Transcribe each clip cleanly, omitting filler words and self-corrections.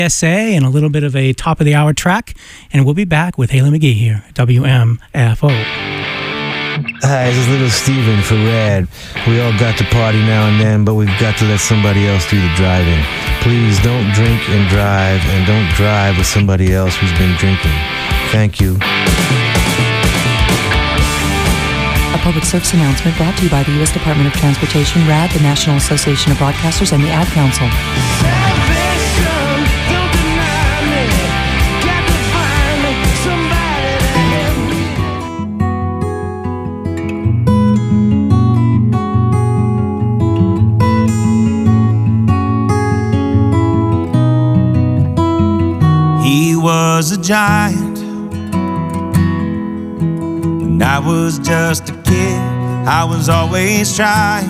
SA and a little bit of a top of the hour track, and we'll be back with Haley McGee here at WMFO. Hi, this is Little Steven for Rad. We all got to party now and then, but we've got to let somebody else do the driving. Please don't drink and drive, and don't drive with somebody else who's been drinking. Thank you. A public service announcement brought to you by the U.S. Department of Transportation, RAD, the National Association of Broadcasters, and the Ad Council. He was a giant when I was just a kid. I was always trying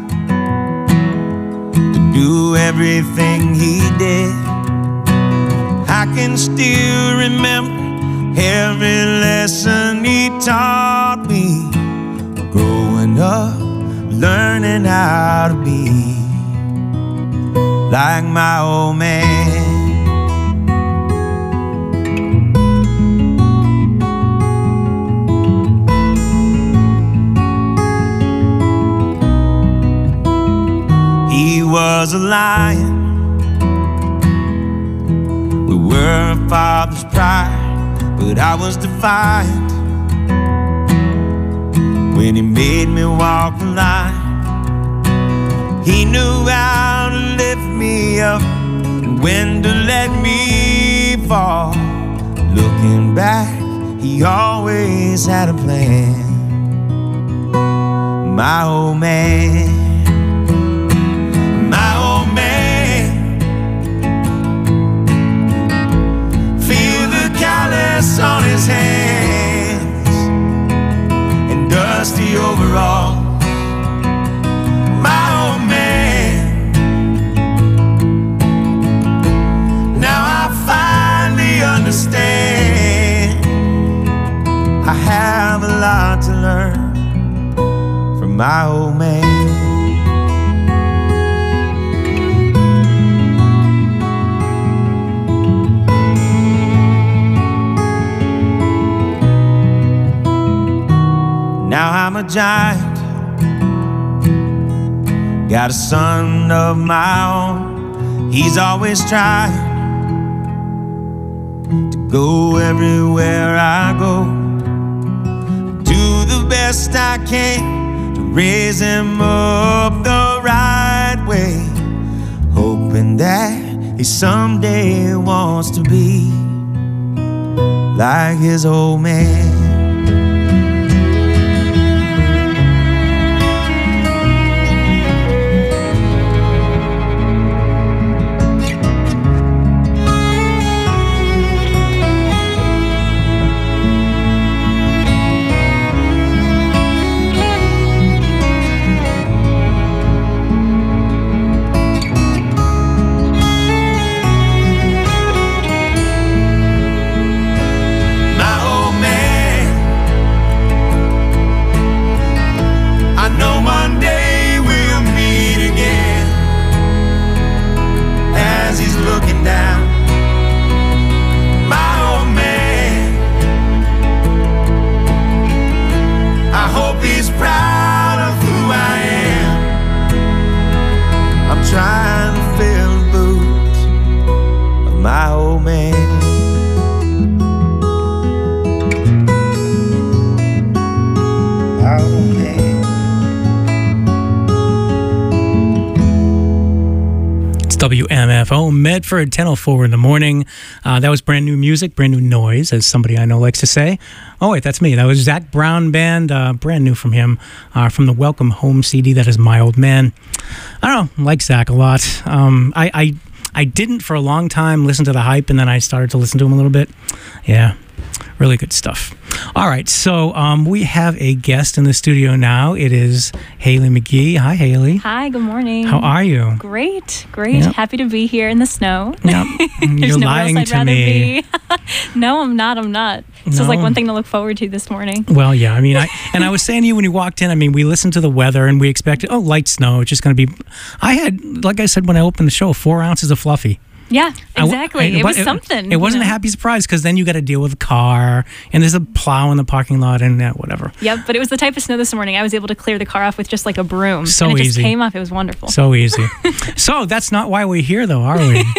to do everything he did. I can still remember every lesson he taught me. Growing up, learning how to be like my old man. He was a lion. We were a father's pride, but I was defiant when he made me walk the line. He knew how to lift me up and when to let me fall. Looking back, he always had a plan. My old man. On his hands and dusty overalls. My old man. Now I finally understand. I have a lot to learn from my old man. Now I'm a giant, got a son of my own. He's always trying to go everywhere I go. Do the best I can to raise him up the right way, hoping that he someday wants to be like his old man. Trying to fill the boots of my old man. My old man. It's WMFO Medford, 10:04 in the morning. That was brand new music, brand new noise, as somebody I know likes to say. Oh, wait, that's me. That was Zach Brown Band, brand new from him, from the Welcome Home CD. That is My Old Man. I don't know, I like Zach a lot. I didn't for a long time listen to the hype, and then I started to listen to him a little bit. Yeah, really good stuff. All right, so we have a guest in the studio now. It is Haley McGee. Hi, Haley. Hi, good morning. How are you? Great, great. Yep. Happy to be here in the snow. Yep. You're lying else I'd to rather me. Be. No, I'm not. This is like one thing to look forward to this morning. Well, yeah. I mean, I was saying to you when you walked in, I mean, we listened to the weather and we expected, light snow. It's just going to be, I had, like I said when I opened the show, 4 ounces of fluffy. Yeah, exactly. It was something. It wasn't a happy surprise because then you got to deal with a car and there's a plow in the parking lot and whatever. Yep, but it was the type of snow this morning. I was able to clear the car off with just like a broom. So and it easy. just came off. It was wonderful. So easy. So that's not why we're here, though, are we?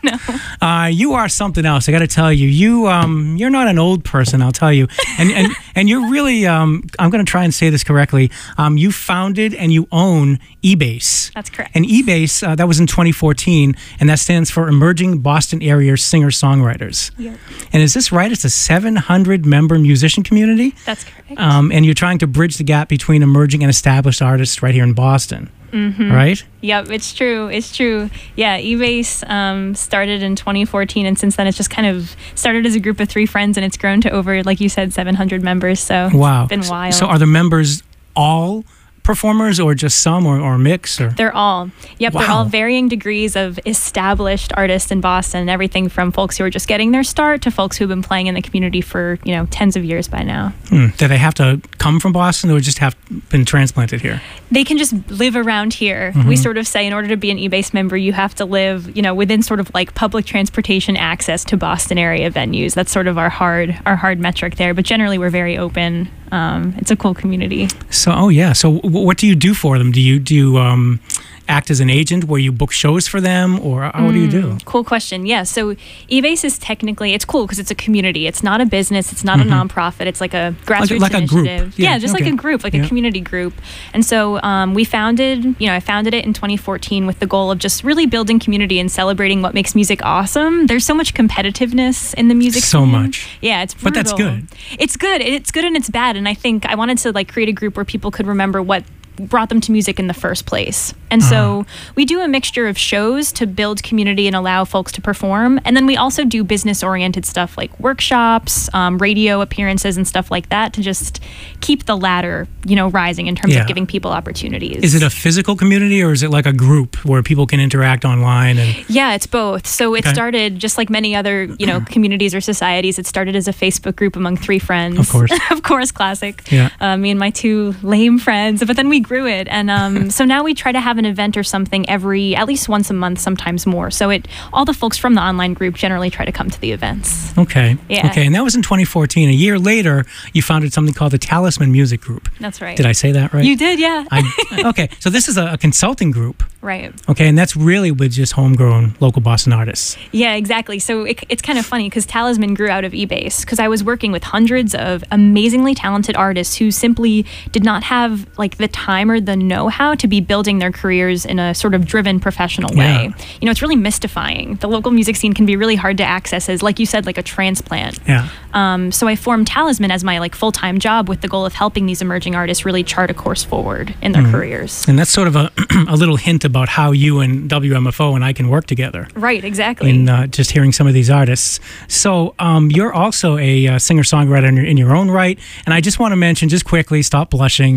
No. You are something else. I got to tell you. You're not an old person, I'll tell you. And you're really. I'm going to try and say this correctly. You founded and you own eBase. That's correct. And eBase, that was in 2014, and that stands for Emerging Boston Area Singer-Songwriters. Yep. And is this right? It's a 700-member musician community? That's correct. And you're trying to bridge the gap between emerging and established artists right here in Boston. Mm-hmm. Right? Yep, it's true. It's true. Yeah, eBase started in 2014, and since then it's just kind of started as a group of 3 friends, and it's grown to over, like you said, 700 members. So wow. It's been wild. So are the members all performers or just some or a mix? Or? They're all. Yep, wow. They're all varying degrees of established artists in Boston, everything from folks who are just getting their start to folks who've been playing in the community for, tens of years by now. Do they have to come from Boston or just have been transplanted here? They can just live around here. Mm-hmm. We sort of say in order to be an eBase member, you have to live, within sort of like public transportation access to Boston area venues. That's sort of our hard metric there. But generally, we're very open. It's a cool community. So, So what do you do for them? Do you act as an agent where you book shows for them, or what do you do? Cool question. Yeah, so eBase is technically, it's cool because it's a community. It's not a business. It's not a nonprofit. It's like a grassroots like initiative. A group. Yeah, just like a group, like a community group. And so we founded, I founded it in 2014 with the goal of just really building community and celebrating what makes music awesome. There's so much competitiveness in the music so scene. much. Yeah, it's brutal. But that's good. It's good. It's good and it's bad. And I think I wanted to create a group where people could remember what brought them to music in the first place. And so we do a mixture of shows to build community and allow folks to perform. And then we also do business-oriented stuff like workshops, radio appearances and stuff like that to just keep the ladder, rising in terms of giving people opportunities. Is it a physical community or is it like a group where people can interact online? Yeah, it's both. So it started just like many other, communities or societies. It started as a Facebook group among 3 friends. Of course. Of course, classic. Yeah. Me and my 2 lame friends. But then we grew it. And so now we try to have an event or something at least once a month, sometimes more. So all the folks from the online group generally try to come to the events. Okay. Yeah. Okay. And that was in 2014. A year later, you founded something called the Talisman Music Group. That's right. Did I say that right? You did, yeah. Okay. So this is a consulting group. Right. Okay. And that's really with just homegrown local Boston artists. Yeah, exactly. So it's kind of funny because Talisman grew out of eBase because I was working with hundreds of amazingly talented artists who simply did not have the time or the know-how to be building their careers in a sort of driven professional way. Yeah. It's really mystifying. The local music scene can be really hard to access as, like you said, like a transplant. Yeah. So I formed Talisman as my full-time job with the goal of helping these emerging artists really chart a course forward in their careers. And that's sort of a little hint about how you and WMFO and I can work together. Right, exactly. In just hearing some of these artists. So you're also a singer-songwriter in your own right. And I just want to mention, just quickly, stop blushing.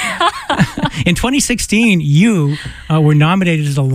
In 2016, you were nominated as the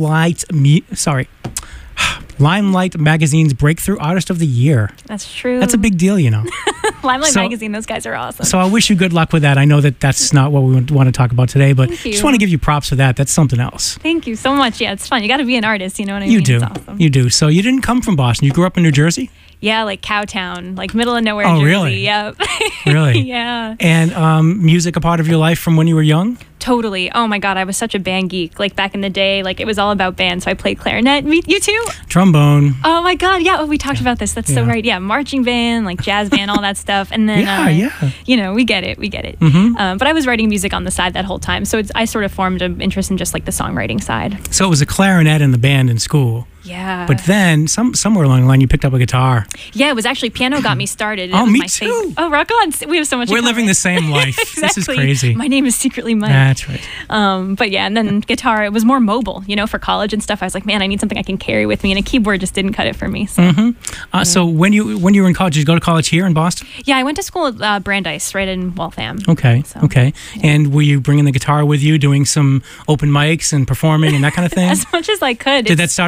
Limelight Magazine's Breakthrough Artist of the Year. That's true. That's a big deal, Limelight Magazine, those guys are awesome. So I wish you good luck with that. I know that's not what we want to talk about today, but just want to give you props for that. That's something else. Thank you so much. Yeah, it's fun. You got to be an artist, you know what I mean? You do. It's awesome. You do. So you didn't come from Boston. You grew up in New Jersey? Yeah, like Cowtown, like middle of nowhere, Oh, Jersey. really? Yep. Really? Yeah. And music a part of your life from when you were young? Totally. Oh my God, I was such a band geek. Back in the day, it was all about bands. So I played clarinet. You too? Trombone. Oh my God, yeah. Oh, we talked about this. That's so right. Yeah, marching band, jazz band, all that stuff. And then, we get it. Mm-hmm. But I was writing music on the side that whole time. So I sort of formed an interest in just the songwriting side. So it was a clarinet in the band in school. Yeah. But then somewhere along the line, you picked up a guitar. Yeah, it was actually piano got me started. Oh, was me my too. favorite. Oh, rock on. We have so much. We're living the same life. Exactly. This is crazy. My name is secretly Mike. That's right. But yeah, and then guitar, it was more mobile, for college and stuff. I was like, man, I need something I can carry with me, and a keyboard just didn't cut it for me. So, so when you were in college, did you go to college here in Boston? Yeah, I went to school at Brandeis, right in Waltham. Okay. So, okay. Yeah. And were you bringing the guitar with you, doing some open mics and performing and that kind of thing? As much as I could. Did that start in college?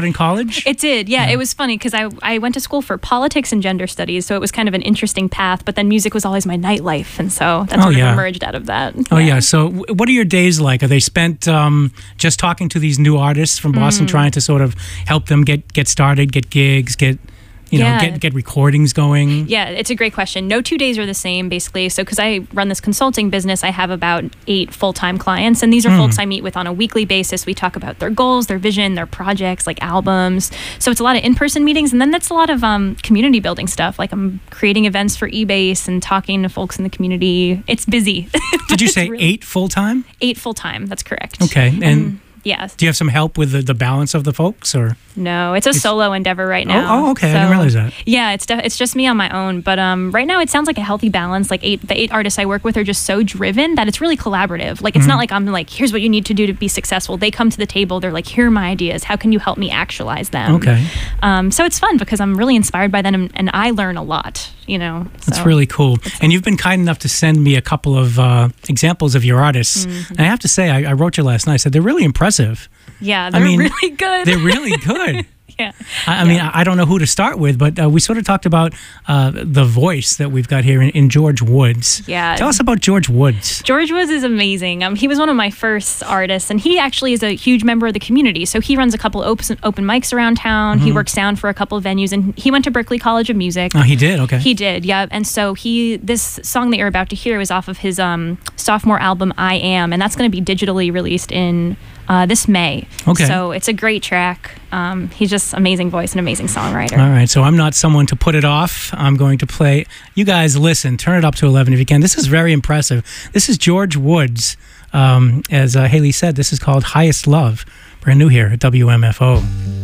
college? It did, yeah. It was funny because I went to school for politics and gender studies, so it was kind of an interesting path, but then music was always my nightlife, and so that sort of emerged out of that. Oh, yeah. So what are your days like? Are they spent just talking to these new artists from Boston, trying to sort of help them get started, get gigs, get recordings going? Yeah, it's a great question. No 2 days are the same, basically. So because I run this consulting business, I have about 8 full-time clients, and these are folks I meet with on a weekly basis. We talk about their goals, their vision, their projects, like albums. So it's a lot of in-person meetings, and then that's a lot of community building stuff. Like I'm creating events for eBase and talking to folks in the community. It's busy. Did you say really 8 full-time? 8 full-time, that's correct. Okay, and yeah. Do you have some help with the balance of the folks, or? No, it's a solo endeavor right now. Oh, okay. So, I didn't realize that. Yeah, it's just me on my own. But right now, it sounds like a healthy balance. Like the 8 artists I work with are just so driven that it's really collaborative. Like it's not like I'm like, here's what you need to do to be successful. They come to the table. They're like, here are my ideas. How can you help me actualize them? Okay. So it's fun because I'm really inspired by them, and I learn a lot. That's really cool. And you've been kind enough to send me a couple of examples of your artists. And I have to say, I wrote you last night. I said they're really impressive. Yeah, they're really good. They're really good. Yeah. I mean, I don't know who to start with, but we sort of talked about the voice that we've got here in George Woods. Yeah. Tell us about George Woods. George Woods is amazing. He was one of my first artists, and he actually is a huge member of the community. So he runs a couple open mics around town. He works sound for a couple of venues, and he went to Berklee College of Music. Oh, he did? Okay. He did, yeah. And so this song that you're about to hear was off of his sophomore album, I Am, and that's going to be digitally released in this May. Okay. So it's a great track. He's just amazing voice and amazing songwriter. All right. So I'm not someone to put it off. I'm going to play. You guys listen. Turn it up to 11 if you can. This is very impressive. This is George Woods. As Haley said, this is called Highest Love. Brand new here at WMFO.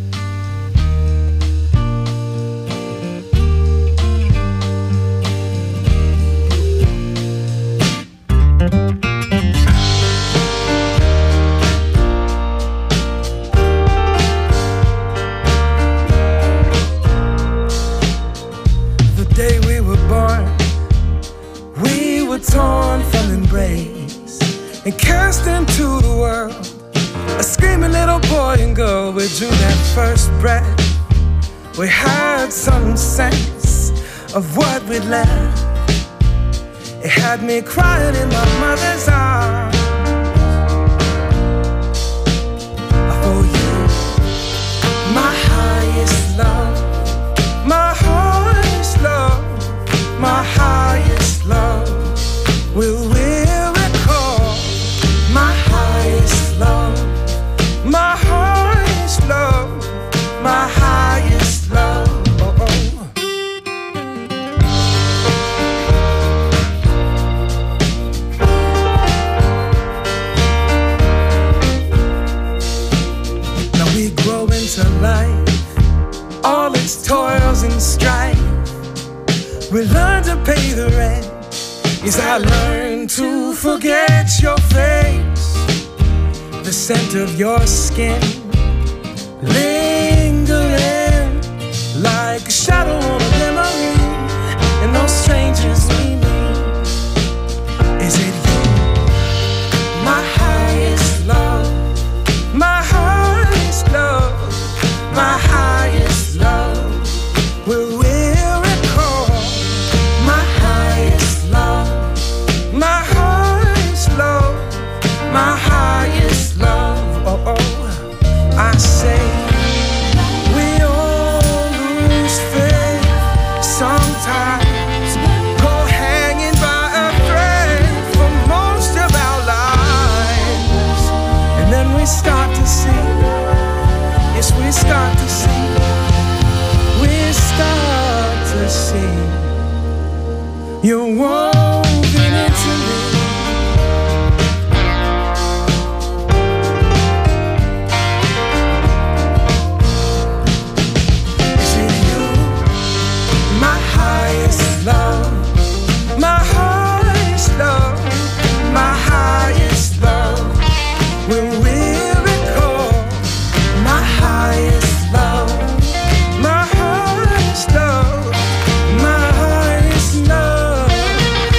Torn from embrace and cast into the world, a screaming little boy and girl. We drew that first breath. We had some sense of what we'd left. It had me crying in my mother's arms. For you, my highest love, my highest love, my highest love. Will we recall my highest love, my highest love, my highest love? Now we grow into life, all its toils and strife. We learn to pay the rent. Yes, I learned to forget your face, the scent of your skin, lingering like a shadow on a memory, and those strangers we meet. Is it you, my highest love, my highest love, my highest love? Will we recall my highest love? My highest love, my highest love. Oh, oh, I say we all lose faith sometimes, go hanging by a thread for most of our lives, and then we start to see, yes, we start to see, we start to see you're woven into me. Is it you, my highest love, my highest love, my highest love? Will we recall my highest love, my highest love, my highest love?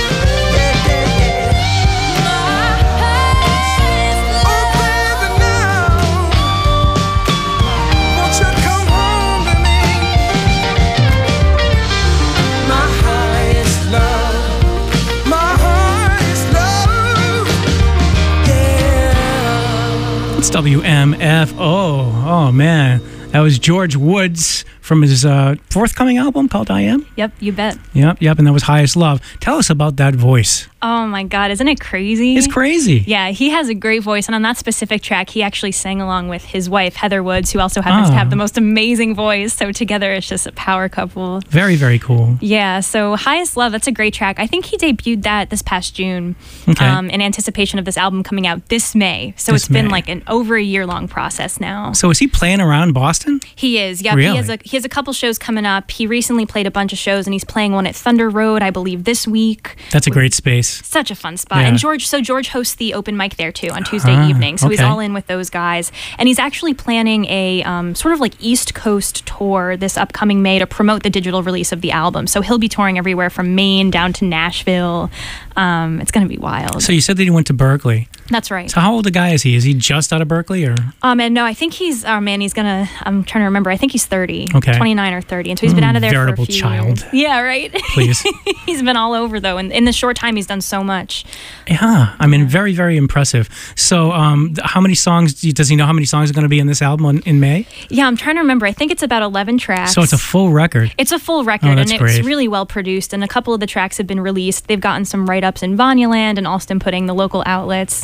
WMFO. Oh, man. That was George Woods from his forthcoming album called I Am. Yep, you bet. Yep. And that was Highest Love. Tell us about that voice. Oh my God, isn't it crazy? It's crazy. Yeah, he has a great voice. And on that specific track, he actually sang along with his wife, Heather Woods, who also happens to have the most amazing voice. So together, it's just a power couple. Very, very cool. Yeah, so Highest Love, that's a great track. I think he debuted that this past June in anticipation of this album coming out this May. So it's been like an over a year-long process now. So is he playing around Boston? He is, yeah. Really? He has a couple shows coming up. He recently played a bunch of shows, and he's playing one at Thunder Road, I believe, this week. That's a great space. Such a fun spot. Yeah. And George hosts the open mic there too on Tuesday evening. So he's all in with those guys. And he's actually planning a sort of like East Coast tour this upcoming May to promote the digital release of the album. So he'll be touring everywhere from Maine down to Nashville. It's going to be wild. So you said that he went to Berkeley. That's right. So how old a guy is he? Is he just out of Berkeley or? And no, I think he's, I'm trying to remember. I think he's 30. Okay. 29 or 30. And so he's been out of there veritable for a few child. years. Yeah, right? Please. He's been all over though. And in the short time, he's done so much. Yeah. I mean, very, very impressive. So how many songs, does he know how many songs are going to be in this album in May? Yeah, I'm trying to remember. I think it's about 11 tracks. So it's a full record. It's a full record, and it's great. really well produced. And a couple of the tracks have been released. They've gotten some write-ups in Voluland and Alston Pudding, the local outlets.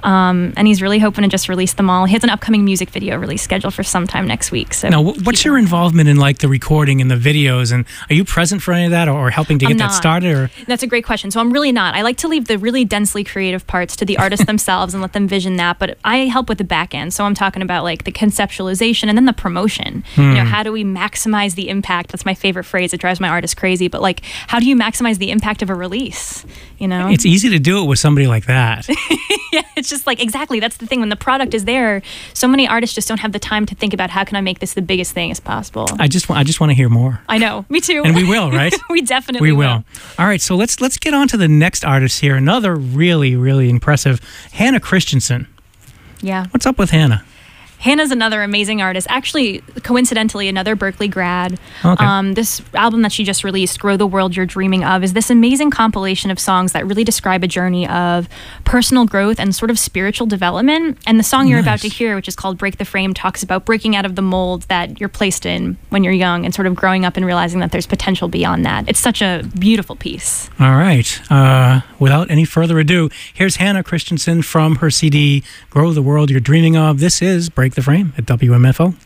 And he's really hoping to just release them all. He has an upcoming music video release scheduled for sometime next week. So now, what's your involvement in like the recording and the videos? And are you present for any of that or helping to get that started? Or? That's a great question. So I'm really not. I like to leave the really densely creative parts to the artists themselves and let them vision that. But I help with the back end. So I'm talking about like the conceptualization and then the promotion. You know, how do we maximize the impact? That's my favorite phrase. It drives my artists crazy. But like, how do you maximize the impact of a release? You know, it's easy to do it with somebody like that. Yeah, it's just like, exactly. That's the thing. When the product is there, so many artists just don't have the time to think about how can I make this the biggest thing as possible. I just want to hear more. I know. Me too. And we will, right? We definitely will. All right. So let's get on to the next artist here. Another really, really impressive, Hannah Christensen. Yeah. What's up with Hannah? Hannah's another amazing artist. Actually, coincidentally, another Berkeley grad. Okay. This album that she just released, Grow the World You're Dreaming Of, is this amazing compilation of songs that really describe a journey of personal growth and sort of spiritual development. And the song you're about to hear, which is called Break the Frame, talks about breaking out of the mold that you're placed in when you're young and sort of growing up and realizing that there's potential beyond that. It's such a beautiful piece. All right. Without any further ado, here's Hannah Christensen from her CD, Grow the World You're Dreaming Of. This is Break the Frame at WMFO.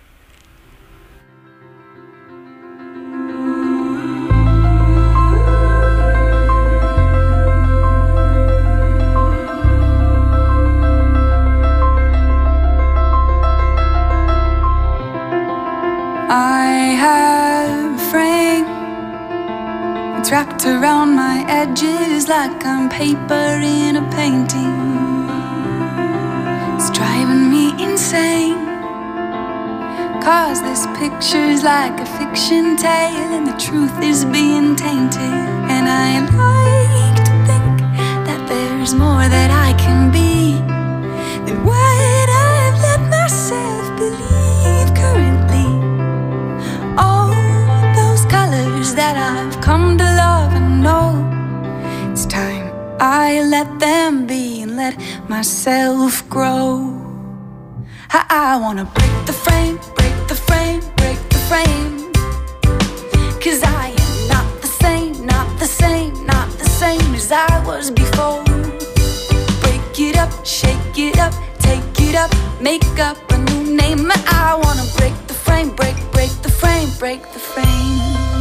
I have a frame. It's wrapped around my edges like I'm paper in a painting. It's driving me insane, 'cause this picture's like a fiction tale and the truth is being tainted. And I like to think that there's more that I can be than what I've let myself believe currently. All those colors that I've come to love and know, it's time I let them be and let myself grow. I wanna break the frame, break the frame, break the frame. 'Cause I am not the same, not the same, not the same as I was before. Break it up, shake it up, take it up, make up a new name. I wanna break the frame, break the frame, break the frame.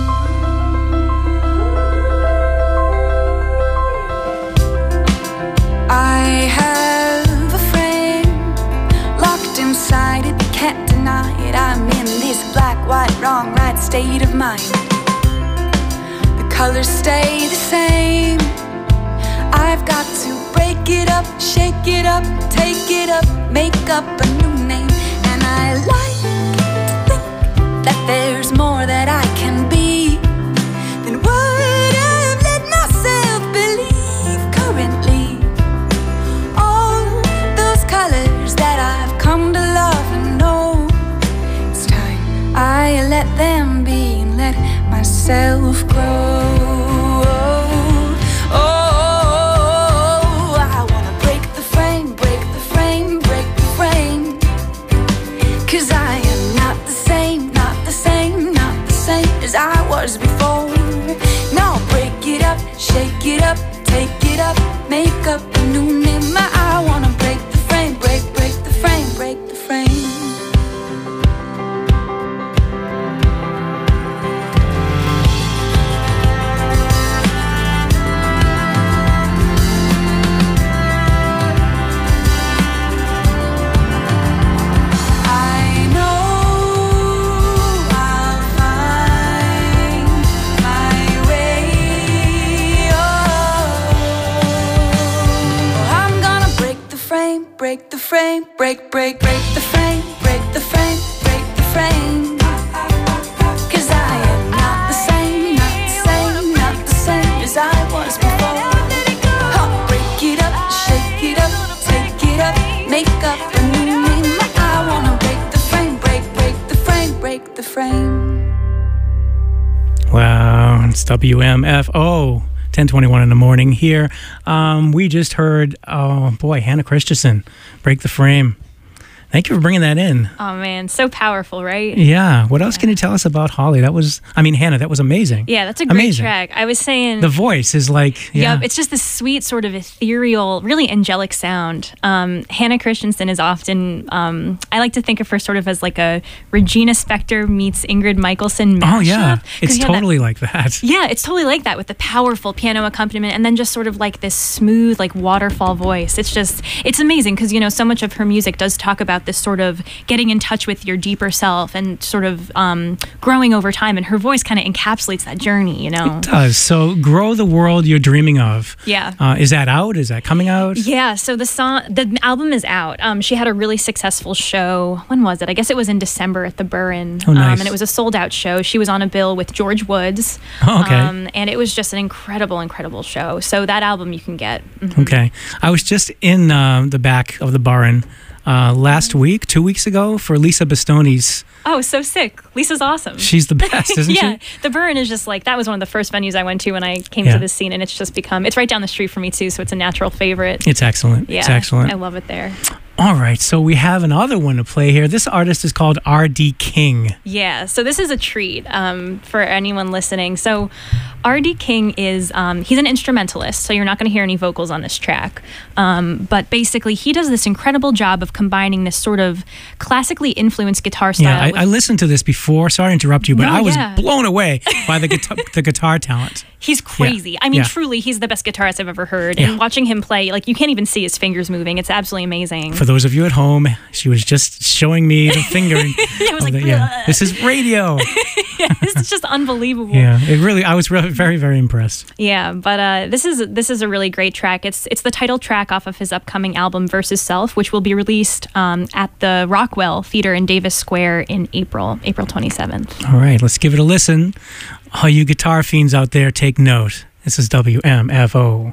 I have a frame locked inside it, can't deny it. I'm in this black, white, wrong, right state of mind. The colors stay the same. I've got to break it up, shake it up, take it up, make up a new name. And I like to think that there's more that I can be than what I've let myself believe currently. Colors that I've come to love and know, it's time I let them be and let myself grow. Oh, I wanna break the frame, break the frame, break the frame. I was before. Now break it up, shake it up, take it up, make up a new name. I wanna break the frame, break the frame, break the frame. Break the frame, break the frame, break the frame, break the frame. 'Cause I am not the same, not the same, not the same as I was before. Break it up, shake it up, take it up, make up a new name. I wanna break the frame, break the frame, break the frame. Wow, it's WMFO. 10:21 in the morning here. We just heard, oh boy, Hannah Christensen, Break the Frame. Thank you for bringing that in. Oh man, so powerful, right? Yeah. What else can you tell us about Holly? Hannah, that was amazing. Yeah, that's a great amazing track. I was saying the voice is like, yeah. Yep, it's just this sweet, sort of ethereal, really angelic sound. Hannah Christensen is often, I like to think of her sort of as like a Regina Spektor meets Ingrid Michaelson mashup. Oh yeah, it's totally that, like that. Yeah, it's totally like that with the powerful piano accompaniment and then just sort of like this smooth, like waterfall voice. It's amazing because, you know, so much of her music does talk about this sort of getting in touch with your deeper self and sort of growing over time, and her voice kind of encapsulates that journey, you know. It does. So Grow the World You're Dreaming Of. Yeah. Is that out? Is that coming out? Yeah, so the album is out. She had a really successful show. When was it? I guess it was in December at the Burren. Oh, nice. And it was a sold out show. She was on a bill with George Woods. Oh, okay. And it was just an incredible, incredible show. So that album you can get. Mm-hmm. Okay. I was just in the back of the Burren last week, 2 weeks ago, for Lisa Bastoni's. Oh, so sick. Lisa's awesome. She's the best, isn't yeah, she? The Burren is just like, that was one of the first venues I went to when I came to this scene, and it's just become, it's right down the street for me too, so it's a natural favorite. It's excellent. Yeah, it's excellent. I love it there. All right, so we have another one to play here. This artist is called R.D. King. Yeah, so this is a treat for anyone listening. So R.D. King is, he's an instrumentalist, so you're not going to hear any vocals on this track. But basically, he does this incredible job of combining this sort of classically influenced guitar style. Yeah, I listened to this before. Sorry to interrupt you, but I was blown away by the guitar talent. He's crazy. Yeah. I mean, truly, he's the best guitarist I've ever heard. Yeah. And watching him play, like, you can't even see his fingers moving. It's absolutely amazing. For those of you at home, she was just showing me the fingering. Yeah, I was like, this is radio. Yeah, this is just unbelievable. Yeah, I was really very, very impressed. Yeah, but this is a really great track. It's the title track off of his upcoming album Versus Self, which will be released at the Rockwell Theater in Davis Square in April 27th. All right, let's give it a listen. All you guitar fiends out there, take note. This is WMFO.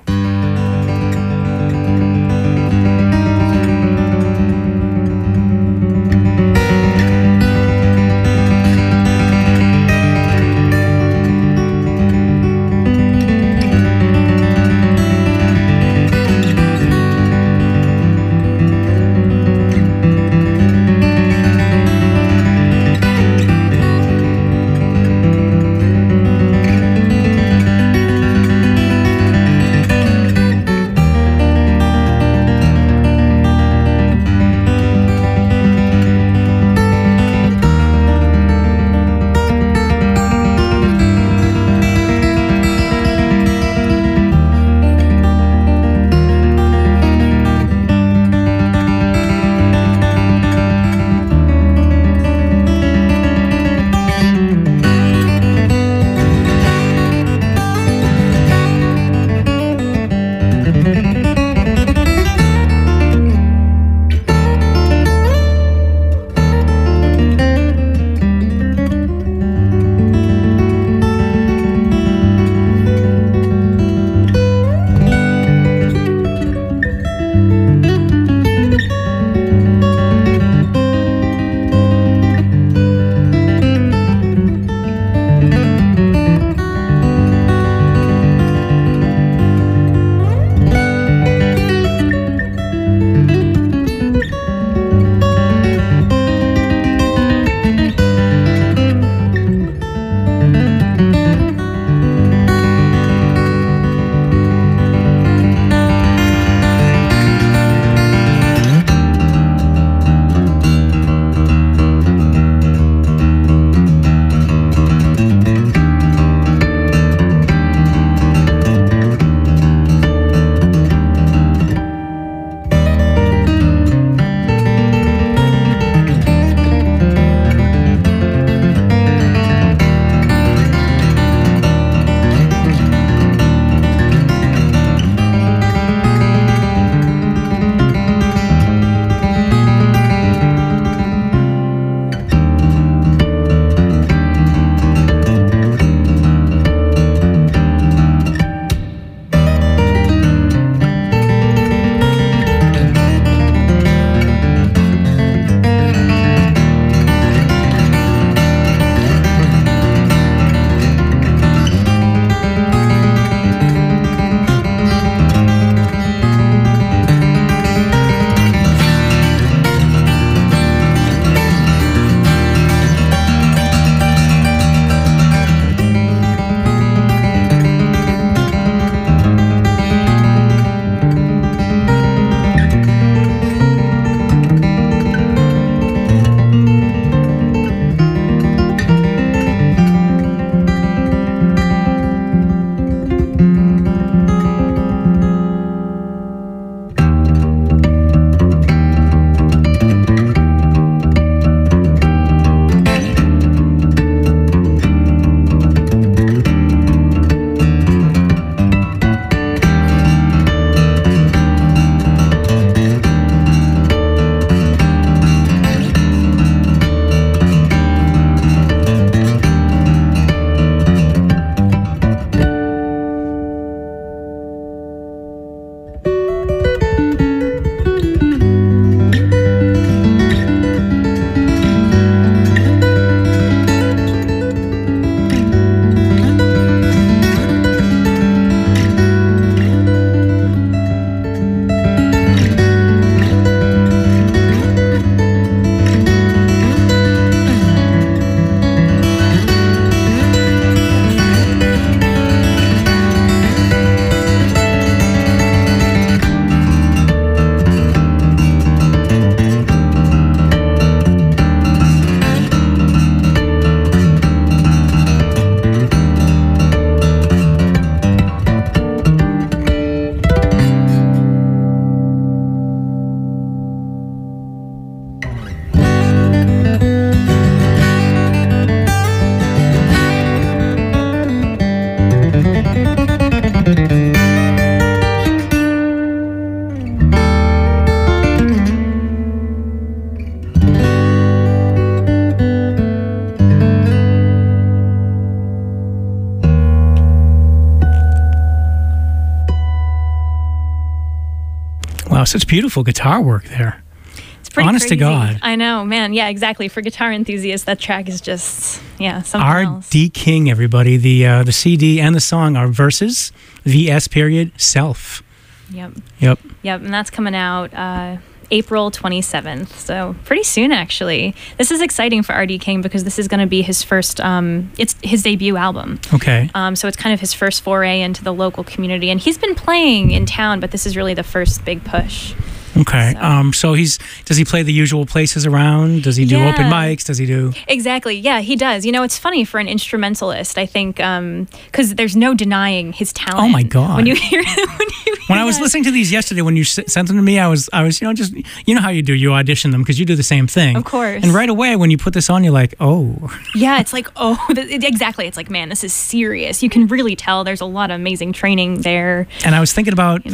such beautiful guitar work there. It's pretty Honest to crazy. God. I know, man. Yeah, exactly. For guitar enthusiasts, that track is just, something else. R.D. King, everybody. The CD and the song are Verses, VS period, Self. Yep. Yep. And that's coming out April 27th. So pretty soon, actually. This is exciting for R.D. King because this is going to be his first, it's his debut album. Okay. So it's kind of his first foray into the local community. And he's been playing in town, but this is really the first big push. Okay. So does he play the usual places around? Does he do open mics? Does he do? Exactly. Yeah, he does. It's funny for an instrumentalist, I think, because there's no denying his talent. Oh my God. When you hear When I was listening to these yesterday, when you sent them to me, I was just how you do, you audition them because you do the same thing. Of course. And right away when you put this on, you're like, oh. Yeah, it's like, exactly. It's like, man, this is serious. You can really tell there's a lot of amazing training there. And I was thinking about,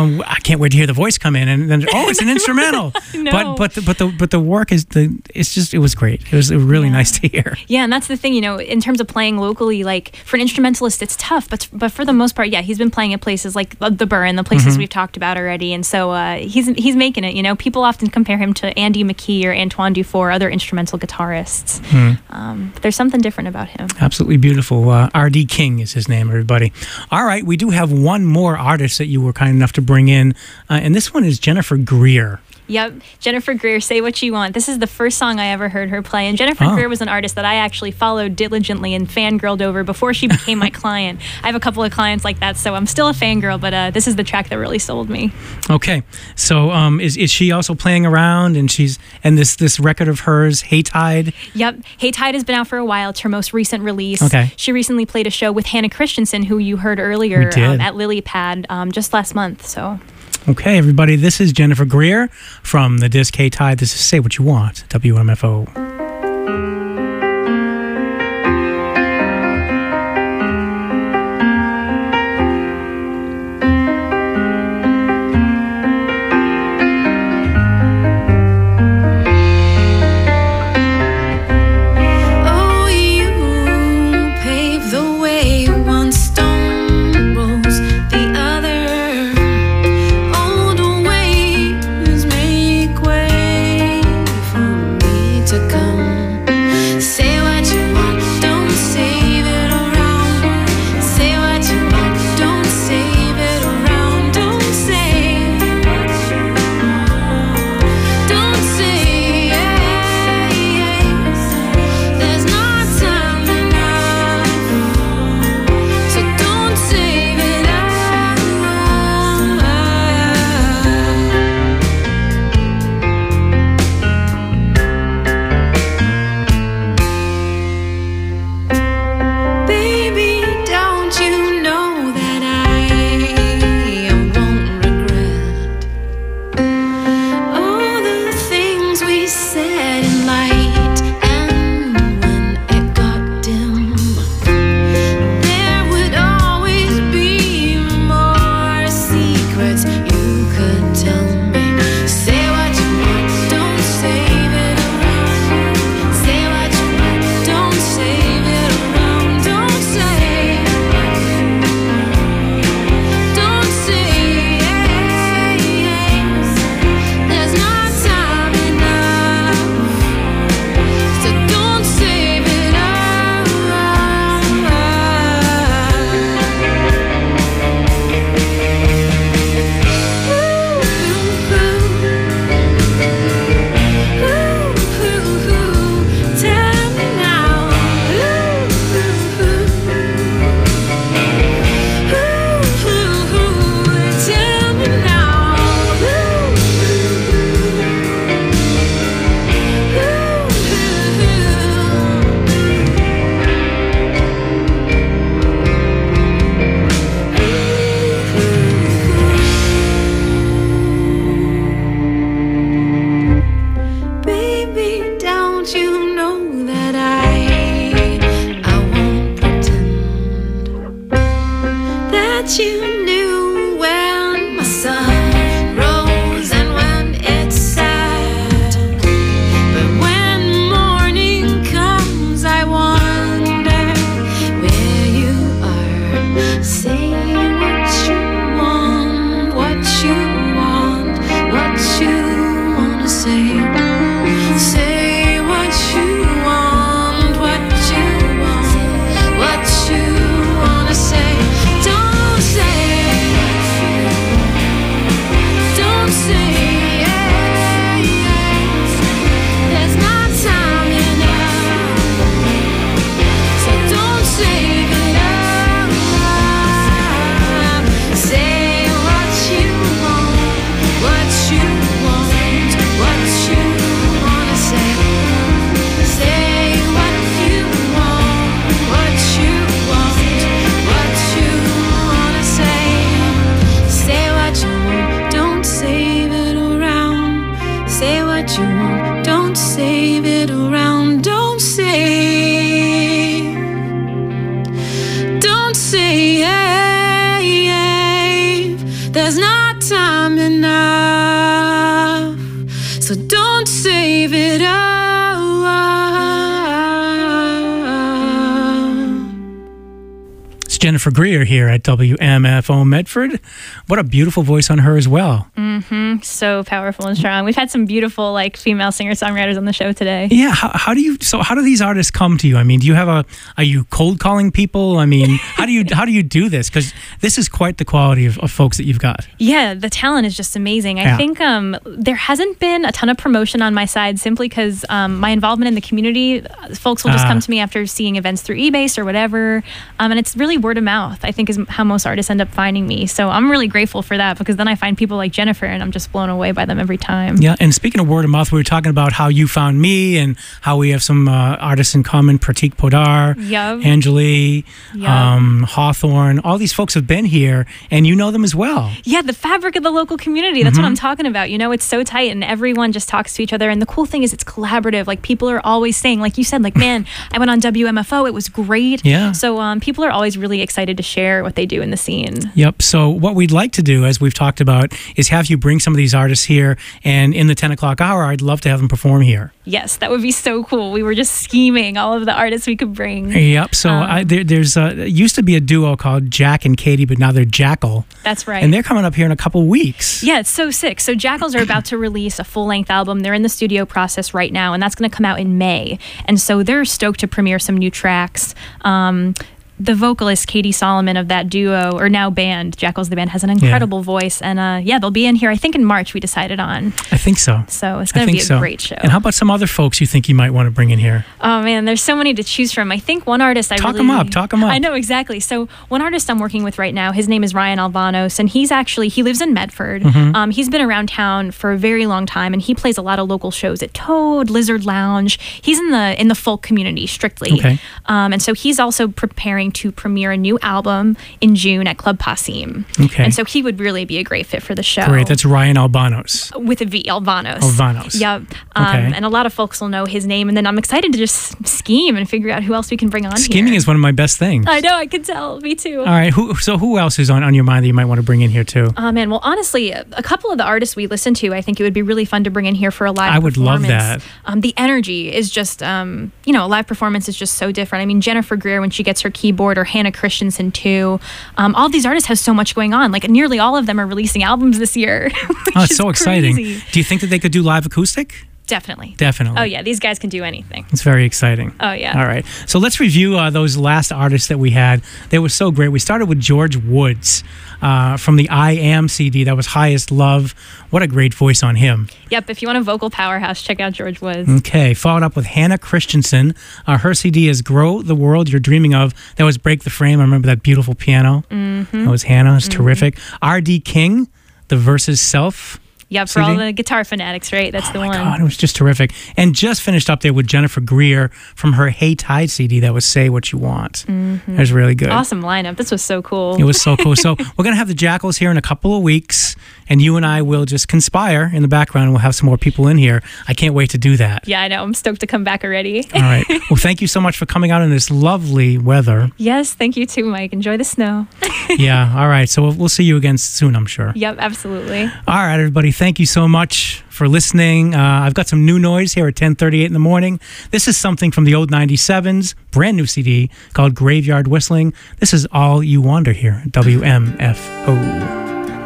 I can't wait to hear the voice come in, and then it's an instrumental. No. But the work it was great. It was really nice to hear. Yeah, and that's the thing, in terms of playing locally, like for an instrumentalist, it's tough. But for the most part, yeah, he's been playing at places like the Burr and the places we've talked about already, and so he's making it. People often compare him to Andy McKee or Antoine Dufour, other instrumental guitarists. But there's something different about him. Absolutely beautiful. R.D. King is his name, everybody. All right, we do have one more artist that you were kind enough to bring in, and this one is Jennifer Greer. Yep, Jennifer Greer, Say What You Want. This is the first song I ever heard her play, and Jennifer Greer was an artist that I actually followed diligently and fangirled over before she became my client. I have a couple of clients like that, so I'm still a fangirl, but this is the track that really sold me. Okay, so is she also playing around, and this record of hers, Hey Tide? Yep, Hey Tide has been out for a while. It's her most recent release. Okay. She recently played a show with Hannah Christensen, who you heard earlier at Lily Pad just last month, so... Okay, everybody, this is Jennifer Greer from the disc Hey Tide. This is Say What You Want, WMFO. save. There's not time enough, so don't save it up. It's Jennifer Greer here at WMFO Medford. What a beautiful voice on her as well. Mm-hmm. So powerful and strong. We've had some beautiful female singer-songwriters on the show today. Yeah. How do these artists come to you? I mean, are you cold calling people? I mean, how do you do this? Because this is quite the quality of folks that you've got. Yeah, the talent is just amazing. I think there hasn't been a ton of promotion on my side simply because my involvement in the community, folks will just come to me after seeing events through eBase or whatever. And it's really word of mouth, I think, is how most artists end up finding me. So I'm really grateful for that, because then I find people like Jennifer and I'm just blown away by them every time. Yeah, and speaking of word of mouth, we were talking about how you found me and how we have some artists in common, Pratik Podar, Anjali, Hawthorne. All these folks have been here and you know them as well. Yeah, the fabric of the local community. That's what I'm talking about. It's so tight and everyone just talks to each other. And the cool thing is it's collaborative. People are always saying, like you said, man, I went on WMFO. It was great. Yeah. So people are always really excited to share what they do in the scene. Yep. So what we'd like to do, as we've talked about, is have you bring some of these artists here, and in the 10 o'clock hour, I'd love to have them perform here. Yes, that would be so cool. We were just scheming all of the artists we could bring. Yep. So there's used to be a duo called Jack and Katie, but now they're Jackal. That's right. And they're coming up here in a couple weeks. Yeah, it's so sick. So Jackals are about to release a full-length album. They're in the studio process right now, and that's going to come out in May. And so they're stoked to premiere some new tracks. The vocalist, Katie Solomon, of that duo, or now band, Jackals the Band, has an incredible voice. And they'll be in here, I think in March, we decided on. I think so. So it's going to be a great show. And how about some other folks you think you might want to bring in here? Oh, man, there's so many to choose from. I think one artist Talk them up. I know, exactly. So one artist I'm working with right now, his name is Ryan Alvanos, and he lives in Medford. He's been around town for a very long time, and he plays a lot of local shows at Toad, Lizard Lounge. He's in the folk community, strictly. Okay. And so he's also preparing to premiere a new album in June at Club Passim. Okay. And so he would really be a great fit for the show. Great. That's Ryan Alvanos. With a V, Alvanos. Alvanos. Yep. And a lot of folks will know his name. And then I'm excited to just scheme and figure out who else we can bring on Scheming here. is one of my best things. I know. I can tell. Me too. All right. Who else is on your mind that you might want to bring in here too? Man. Well, honestly, a couple of the artists we listen to, I think it would be really fun to bring in here for a live performance. I would love that. The energy is just, a live performance is just so different. I mean, Jennifer Greer, when she gets her keyboard, or Hannah Christensen too. All these artists have so much going on. Nearly all of them are releasing albums this year. Oh, it's so exciting. Crazy. Do you think that they could do live acoustic? Definitely. Definitely. Oh, yeah. These guys can do anything. It's very exciting. Oh, yeah. All right. So let's review those last artists that we had. They were so great. We started with George Woods from the I Am CD. That was Highest Love. What a great voice on him. Yep. If you want a vocal powerhouse, check out George Woods. Okay. Followed up with Hannah Christensen. Her CD is Grow the World You're Dreaming Of. That was Break the Frame. I remember that beautiful piano. That was Hannah. It's terrific. R.D. King, The Versus Self. Yep, for all the guitar fanatics, right? That's the one. Oh, my God, it was just terrific. And just finished up there with Jennifer Greer from her Hey Tide CD. That was Say What You Want. That was really good. Awesome lineup. This was so cool. It was so cool. So we're going to have the Jackals here in a couple of weeks, and you and I will just conspire in the background, and we'll have some more people in here. I can't wait to do that. Yeah, I know. I'm stoked to come back already. All right. Well, thank you so much for coming out in this lovely weather. Yes, thank you too, Mike. Enjoy the snow. Yeah, all right. So we'll see you again soon, I'm sure. Yep, absolutely. All right, everybody. Thank you so much for listening. I've got some new noise here at 10:38 in the morning. This is something from the old 97s, brand new CD called Graveyard Whistling. This is All You Wander here at WMFO.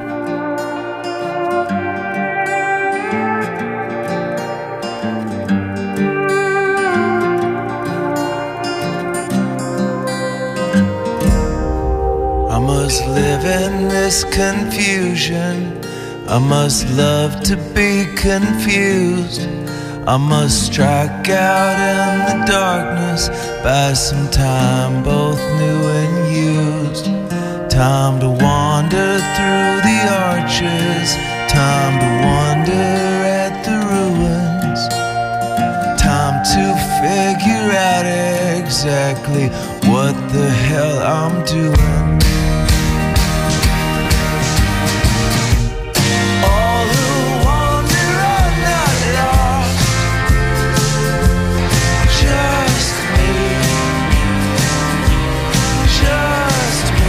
I must live in this confusion. I must love to be confused. I must strike out in the darkness, buy some time, both new and used. Time to wander through the arches, time to wonder at the ruins. Time to figure out exactly what the hell I'm doing. Just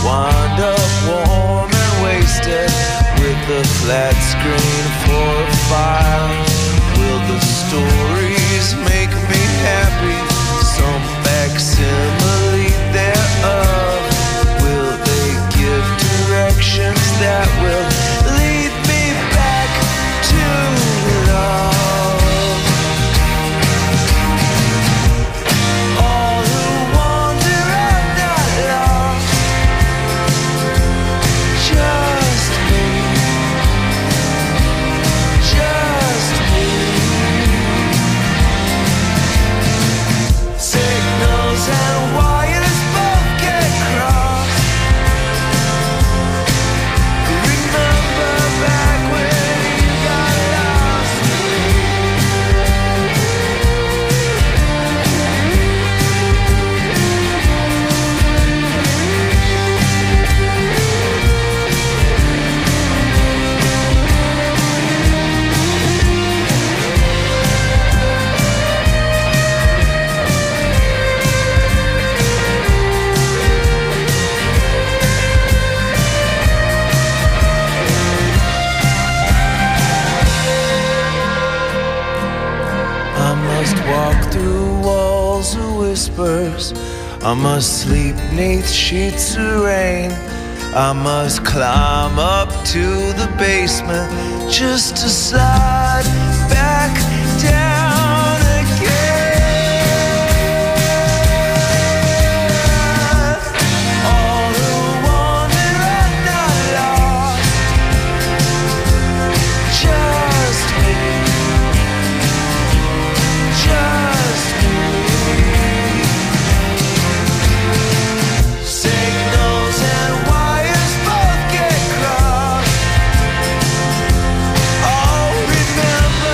wind up warm and wasted with a flat screen for a file. Will the stories make me happy? Some facsimile thereof. Will they give directions that will lead me back to love? All who wander are not lost. Just me. Just me. Signals and wires both get crossed. Remember back when you got lost with me. I must walk through walls of whispers. I must sleep neath sheets of rain. I must climb up to the basement just to slide back down again. All who wander are not lost. Just me. Just me. Signals and wires both get crossed. Oh, remember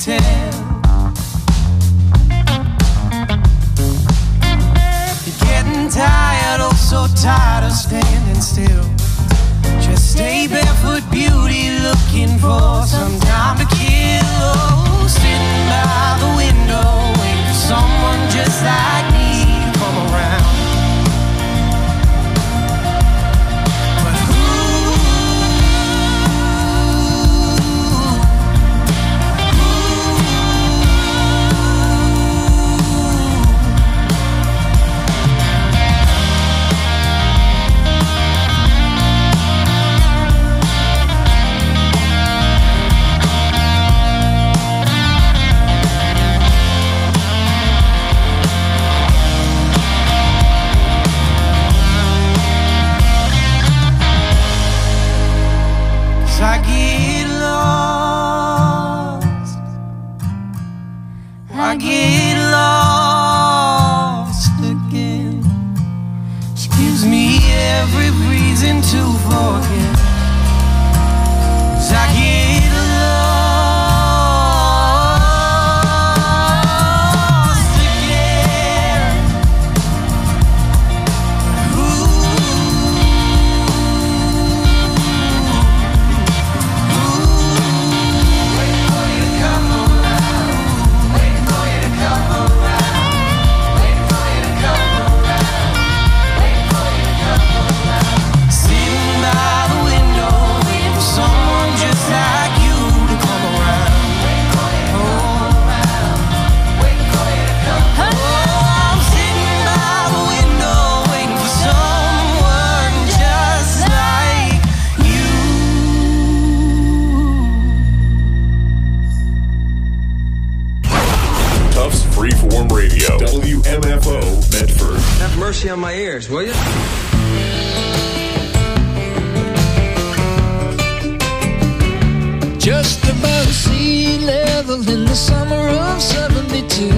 hotel. You're getting tired, oh so tired of standing still. Just stay barefoot, beauty, looking for some time to kill. Oh, sitting by the window, waiting for someone just like me to come around. I get lost, I get lost again. She gives me every reason to forget. 'Cause I get lost again. Freeform Radio, WMFO, Medford. Have mercy on my ears, will you? Just above sea level in the summer of '72,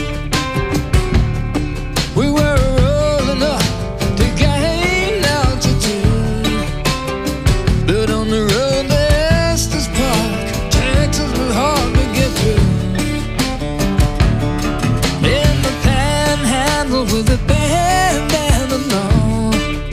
we were rolling up to gain altitude. But on the road to Estes Park, Texas was hard to get through. In the panhandle with a band and a law,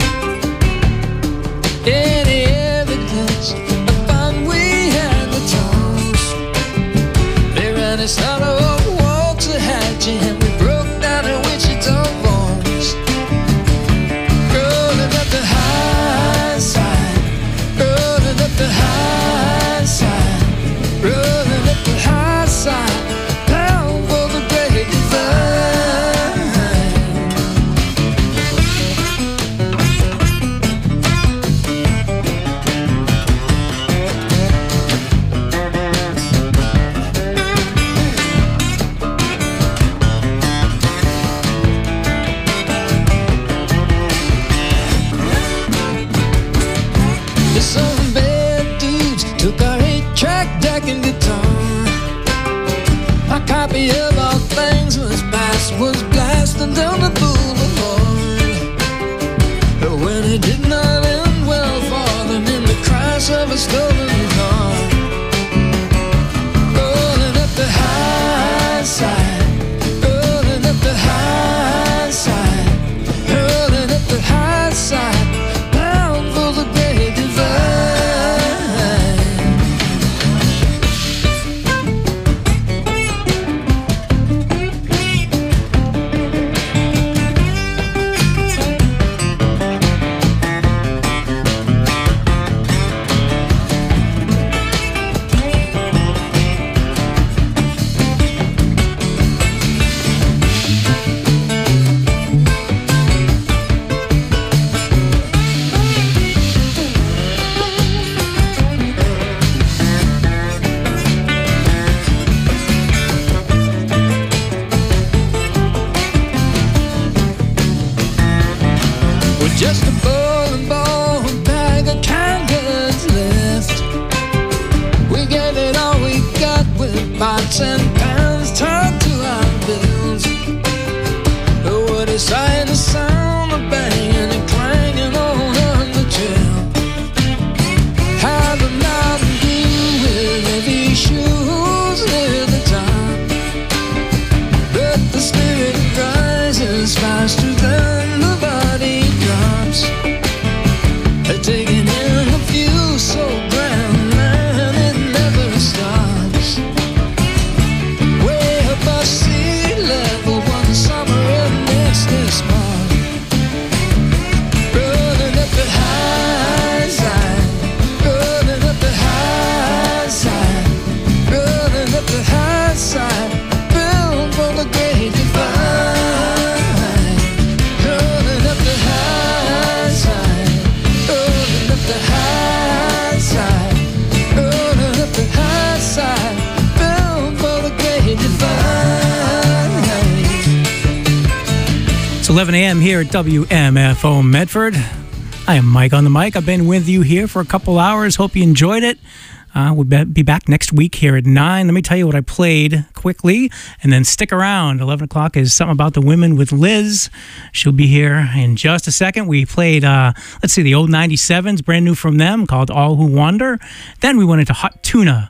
any evidence of fun we had to toss. They ran us out of Waxahachie and we broke down in Wichita Falls. Rolling up the high side, rolling up the high side, rolling up the high side, bound for the great divide. Some bad dudes took our 8-track deck and guitar. My copy of All Things Was Past was blasting down the boulevard. But when it did not end well for them in the crash of a stolen car, rolling up the high side, rolling up the high side, rolling up the high side, bound for the great divide. Just a bowling ball, a bag of canned goods left. We gave it all we got with pots and pans tied to our bills. But what a sight to sound of banging and clanging on the trail. Have a Mountain Dew with heavy shoes near the top. 11 a.m. here at WMFO Medford. I am Mike on the mic. I've been with you here for a couple hours. Hope you enjoyed it. We'll be back next week here at 9. Let me tell you what I played quickly, and then stick around. 11 o'clock is Something About the Women with Liz. She'll be here in just a second. We played, the old 97s, brand new from them, called All Who Wander. Then we went into Hot Tuna